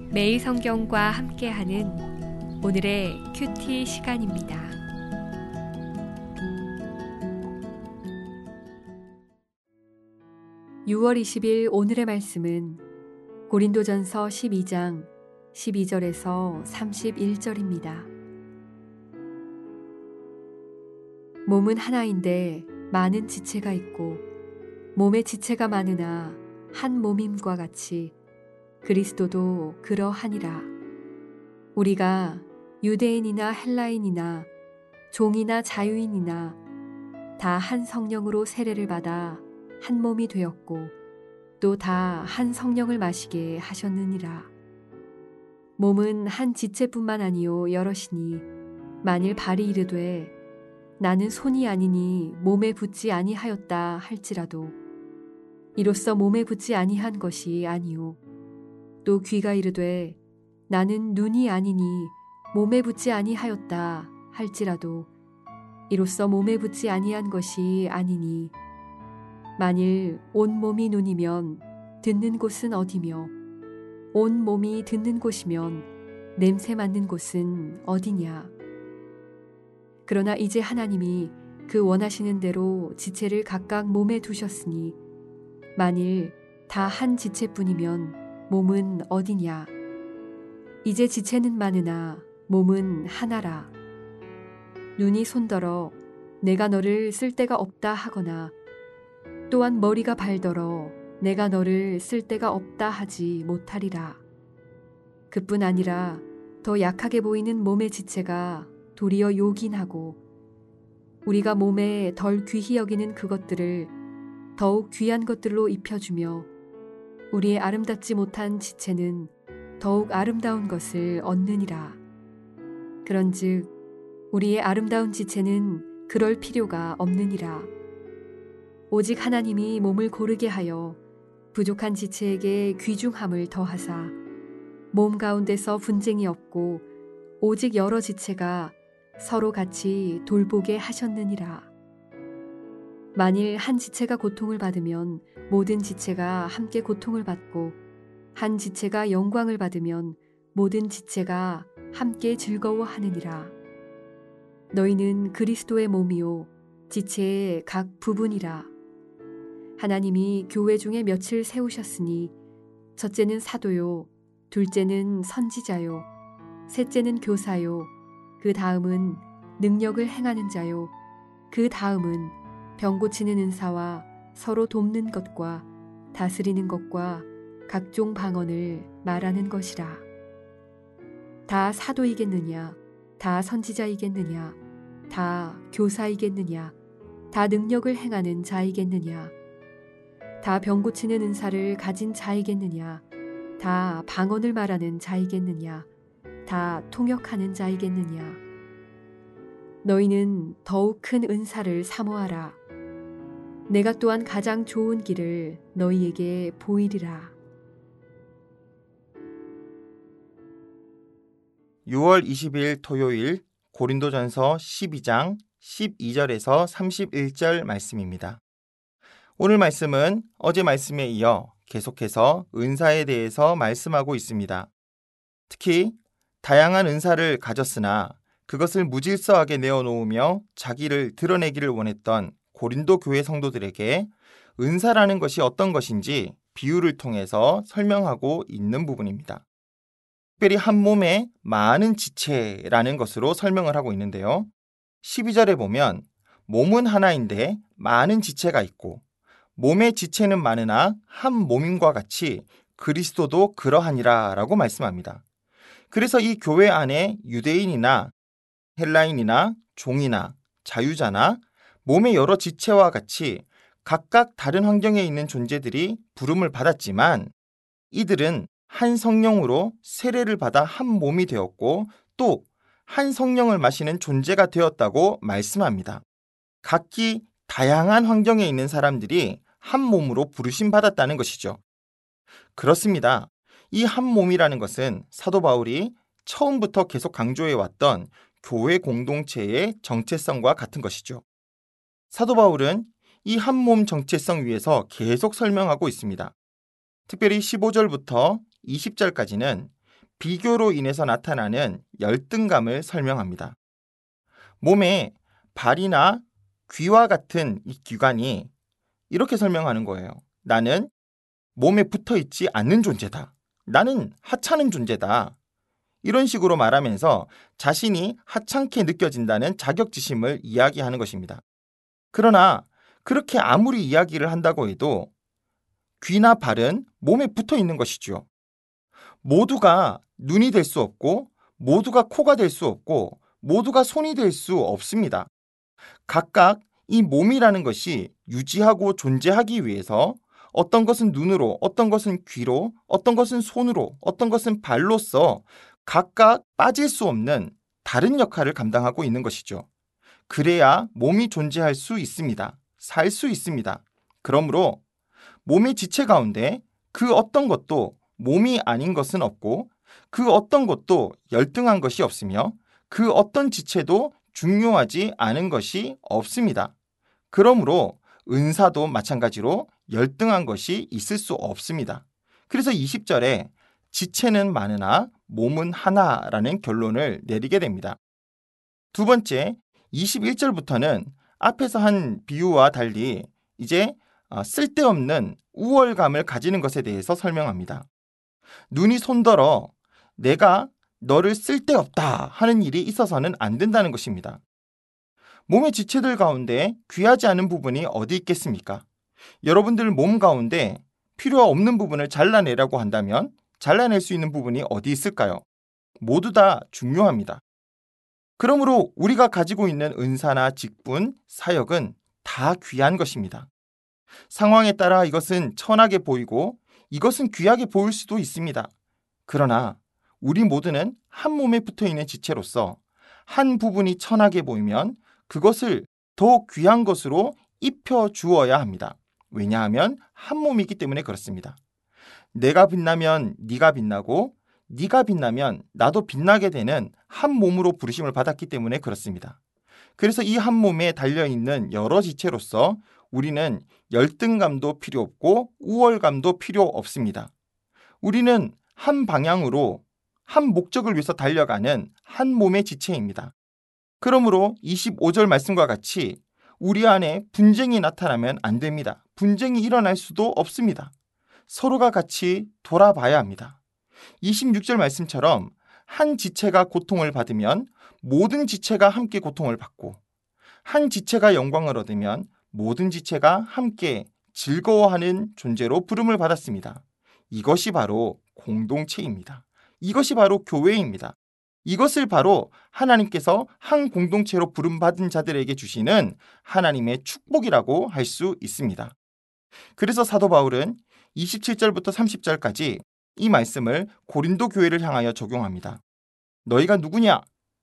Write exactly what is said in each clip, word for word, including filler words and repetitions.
매일 성경과 함께하는 오늘의 큐티 시간입니다. 유월 이십일 오늘의 말씀은 고린도전서 십이 장 십이 절에서 삼십일 절입니다. 몸은 하나인데 많은 지체가 있고 몸의 지체가 많으나 한 몸임과 같이 그리스도도 그러하니라. 우리가 유대인이나 헬라인이나 종이나 자유인이나 다 한 성령으로 세례를 받아 한 몸이 되었고 또 다 한 성령을 마시게 하셨느니라. 몸은 한 지체뿐만 아니요 여럿이니 만일 발이 이르되 나는 손이 아니니 몸에 붙지 아니하였다 할지라도 이로써 몸에 붙지 아니한 것이 아니요 또 귀가 이르되 나는 눈이 아니니 몸에 붙지 아니하였다 할지라도 이로써 몸에 붙지 아니한 것이 아니니 만일 온 몸이 눈이면 듣는 곳은 어디며 온 몸이 듣는 곳이면 냄새 맡는 곳은 어디냐. 그러나 이제 하나님이 그 원하시는 대로 지체를 각각 몸에 두셨으니 만일 다 한 지체뿐이면 몸은 어디냐. 이제 지체는 많으나 몸은 하나라. 눈이 손더러 내가 너를 쓸 데가 없다 하거나 또한 머리가 발더러 내가 너를 쓸 데가 없다 하지 못하리라. 그뿐 아니라 더 약하게 보이는 몸의 지체가 도리어 요긴하고 우리가 몸에 덜 귀히 여기는 그것들을 더욱 귀한 것들로 입혀주며 우리의 아름답지 못한 지체는 더욱 아름다운 것을 얻느니라. 그런즉 우리의 아름다운 지체는 그럴 필요가 없느니라. 오직 하나님이 몸을 고르게 하여 부족한 지체에게 귀중함을 더하사 몸 가운데서 분쟁이 없고 오직 여러 지체가 서로 같이 돌보게 하셨느니라. 만일 한 지체가 고통을 받으면 모든 지체가 함께 고통을 받고 한 지체가 영광을 받으면 모든 지체가 함께 즐거워하느니라. 너희는 그리스도의 몸이요 지체의 각 부분이라. 하나님이 교회 중에 며칠 세우셨으니 첫째는 사도요 둘째는 선지자요 셋째는 교사요 그 다음은 능력을 행하는 자요 그 다음은 병 고치는 은사와 서로 돕는 것과 다스리는 것과 각종 방언을 말하는 것이라. 다 사도이겠느냐? 다 선지자이겠느냐? 다 교사이겠느냐? 다 능력을 행하는 자이겠느냐? 다 병 고치는 은사를 가진 자이겠느냐? 다 방언을 말하는 자이겠느냐? 다 통역하는 자이겠느냐? 너희는 더욱 큰 은사를 사모하라. 내가 또한 가장 좋은 길을 너희에게 보이리라. 유월 이십일 토요일 고린도전서 십이 장 십이 절에서 삼십일 절 말씀입니다. 오늘 말씀은 어제 말씀에 이어 계속해서 은사에 대해서 말씀하고 있습니다. 특히 다양한 은사를 가졌으나 그것을 무질서하게 내어놓으며 자기를 드러내기를 원했던 고린도 교회 성도들에게 은사라는 것이 어떤 것인지 비유를 통해서 설명하고 있는 부분입니다. 특별히 한 몸에 많은 지체라는 것으로 설명을 하고 있는데요. 십이 절에 보면 몸은 하나인데 많은 지체가 있고 몸의 지체는 많으나 한 몸임과 같이 그리스도도 그러하니라 라고 말씀합니다. 그래서 이 교회 안에 유대인이나 헬라인이나 종이나 자유자나 몸의 여러 지체와 같이 각각 다른 환경에 있는 존재들이 부름을 받았지만 이들은 한 성령으로 세례를 받아 한 몸이 되었고 또 한 성령을 마시는 존재가 되었다고 말씀합니다. 각기 다양한 환경에 있는 사람들이 한 몸으로 부르심 받았다는 것이죠. 그렇습니다. 이 한 몸이라는 것은 사도 바울이 처음부터 계속 강조해왔던 교회 공동체의 정체성과 같은 것이죠. 사도 바울은 이 한 몸 정체성 위에서 계속 설명하고 있습니다. 특별히 십오 절부터 이십 절까지는 비교로 인해서 나타나는 열등감을 설명합니다. 몸에 발이나 귀와 같은 이 기관이 이렇게 설명하는 거예요. 나는 몸에 붙어 있지 않는 존재다. 나는 하찮은 존재다. 이런 식으로 말하면서 자신이 하찮게 느껴진다는 자격지심을 이야기하는 것입니다. 그러나 그렇게 아무리 이야기를 한다고 해도 귀나 발은 몸에 붙어 있는 것이죠. 모두가 눈이 될 수 없고 모두가 코가 될 수 없고 모두가 손이 될 수 없습니다. 각각 이 몸이라는 것이 유지하고 존재하기 위해서 어떤 것은 눈으로, 어떤 것은 귀로, 어떤 것은 손으로, 어떤 것은 발로서 각각 빠질 수 없는 다른 역할을 감당하고 있는 것이죠. 그래야 몸이 존재할 수 있습니다. 살 수 있습니다. 그러므로 몸의 지체 가운데 그 어떤 것도 몸이 아닌 것은 없고 그 어떤 것도 열등한 것이 없으며 그 어떤 지체도 중요하지 않은 것이 없습니다. 그러므로 은사도 마찬가지로 열등한 것이 있을 수 없습니다. 그래서 이십 절에 지체는 많으나 몸은 하나라는 결론을 내리게 됩니다. 두 번째, 이십일 절부터는 앞에서 한 비유와 달리 이제 쓸데없는 우월감을 가지는 것에 대해서 설명합니다. 눈이 손들어 내가 너를 쓸데없다 하는 일이 있어서는 안 된다는 것입니다. 몸의 지체들 가운데 귀하지 않은 부분이 어디 있겠습니까? 여러분들 몸 가운데 필요 없는 부분을 잘라내라고 한다면 잘라낼 수 있는 부분이 어디 있을까요? 모두 다 중요합니다. 그러므로 우리가 가지고 있는 은사나 직분, 사역은 다 귀한 것입니다. 상황에 따라 이것은 천하게 보이고 이것은 귀하게 보일 수도 있습니다. 그러나 우리 모두는 한 몸에 붙어있는 지체로서 한 부분이 천하게 보이면 그것을 더 귀한 것으로 입혀 주어야 합니다. 왜냐하면 한 몸이기 때문에 그렇습니다. 내가 빛나면 네가 빛나고 네가 빛나면 나도 빛나게 되는 한 몸으로 부르심을 받았기 때문에 그렇습니다. 그래서 이 한 몸에 달려있는 여러 지체로서 우리는 열등감도 필요 없고 우월감도 필요 없습니다. 우리는 한 방향으로 한 목적을 위해서 달려가는 한 몸의 지체입니다. 그러므로 이십오 절 말씀과 같이 우리 안에 분쟁이 나타나면 안 됩니다. 분쟁이 일어날 수도 없습니다. 서로가 같이 돌아봐야 합니다. 이십육 절 말씀처럼 한 지체가 고통을 받으면 모든 지체가 함께 고통을 받고 한 지체가 영광을 얻으면 모든 지체가 함께 즐거워하는 존재로 부름을 받았습니다. 이것이 바로 공동체입니다. 이것이 바로 교회입니다. 이것을 바로 하나님께서 한 공동체로 부름받은 자들에게 주시는 하나님의 축복이라고 할 수 있습니다. 그래서 사도 바울은 이십칠 절부터 삼십 절까지 이 말씀을 고린도 교회를 향하여 적용합니다. 너희가 누구냐?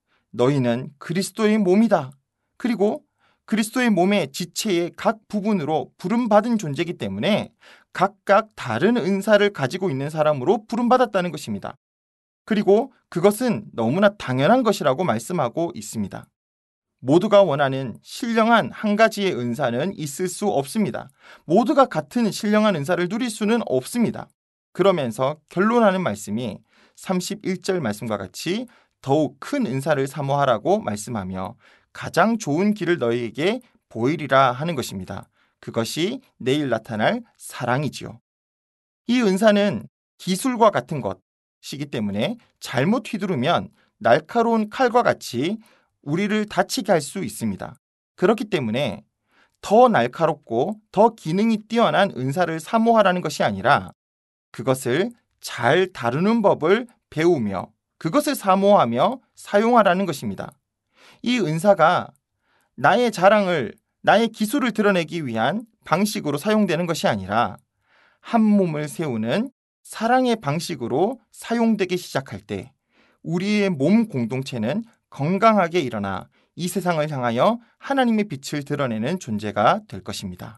너희는 그리스도의 몸이다. 그리고 그리스도의 몸의 지체의 각 부분으로 부름받은 존재이기 때문에 각각 다른 은사를 가지고 있는 사람으로 부름받았다는 것입니다. 그리고 그것은 너무나 당연한 것이라고 말씀하고 있습니다. 모두가 원하는 신령한 한 가지의 은사는 있을 수 없습니다. 모두가 같은 신령한 은사를 누릴 수는 없습니다. 그러면서 결론하는 말씀이 삼십일 절 말씀과 같이 더욱 큰 은사를 사모하라고 말씀하며 가장 좋은 길을 너희에게 보이리라 하는 것입니다. 그것이 내일 나타날 사랑이지요. 이 은사는 기술과 같은 것이기 때문에 잘못 휘두르면 날카로운 칼과 같이 우리를 다치게 할 수 있습니다. 그렇기 때문에 더 날카롭고 더 기능이 뛰어난 은사를 사모하라는 것이 아니라 그것을 잘 다루는 법을 배우며 그것을 사모하며 사용하라는 것입니다. 이 은사가 나의 자랑을, 나의 기술을 드러내기 위한 방식으로 사용되는 것이 아니라 한 몸을 세우는 사랑의 방식으로 사용되기 시작할 때 우리의 몸 공동체는 건강하게 일어나 이 세상을 향하여 하나님의 빛을 드러내는 존재가 될 것입니다.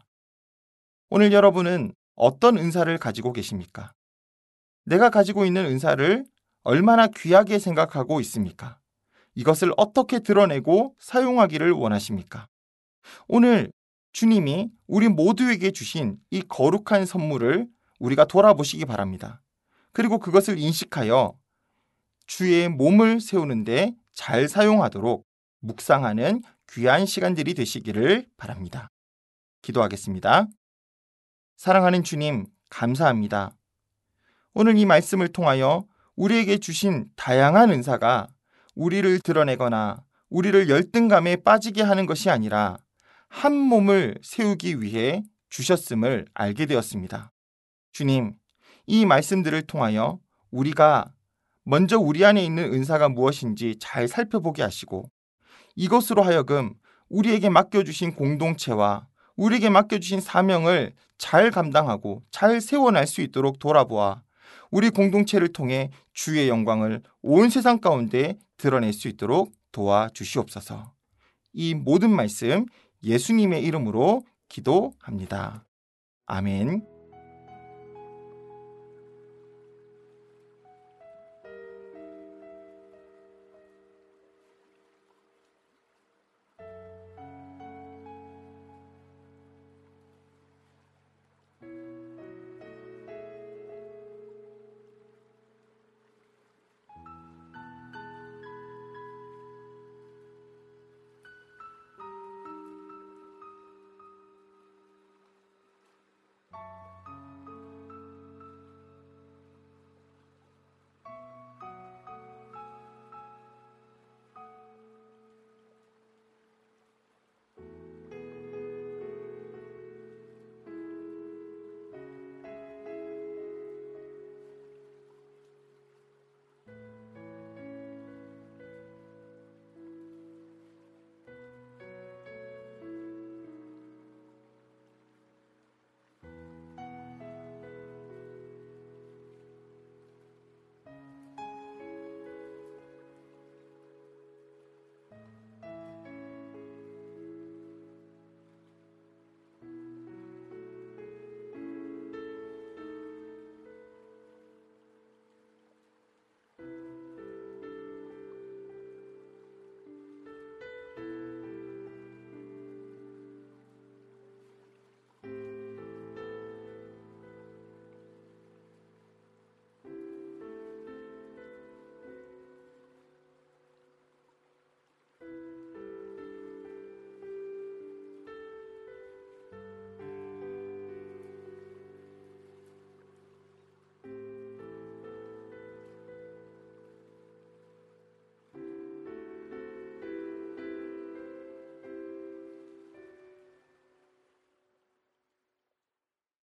오늘 여러분은 어떤 은사를 가지고 계십니까? 내가 가지고 있는 은사를 얼마나 귀하게 생각하고 있습니까? 이것을 어떻게 드러내고 사용하기를 원하십니까? 오늘 주님이 우리 모두에게 주신 이 거룩한 선물을 우리가 돌아보시기 바랍니다. 그리고 그것을 인식하여 주의 몸을 세우는데 잘 사용하도록 묵상하는 귀한 시간들이 되시기를 바랍니다. 기도하겠습니다. 사랑하는 주님, 감사합니다. 오늘 이 말씀을 통하여 우리에게 주신 다양한 은사가 우리를 드러내거나 우리를 열등감에 빠지게 하는 것이 아니라 한 몸을 세우기 위해 주셨음을 알게 되었습니다. 주님, 이 말씀들을 통하여 우리가 먼저 우리 안에 있는 은사가 무엇인지 잘 살펴보게 하시고 이것으로 하여금 우리에게 맡겨주신 공동체와 우리에게 맡겨주신 사명을 잘 감당하고 잘 세워날 수 있도록 돌아보아 우리 공동체를 통해 주의 영광을 온 세상 가운데 드러낼 수 있도록 도와주시옵소서. 이 모든 말씀 예수님의 이름으로 기도합니다. 아멘.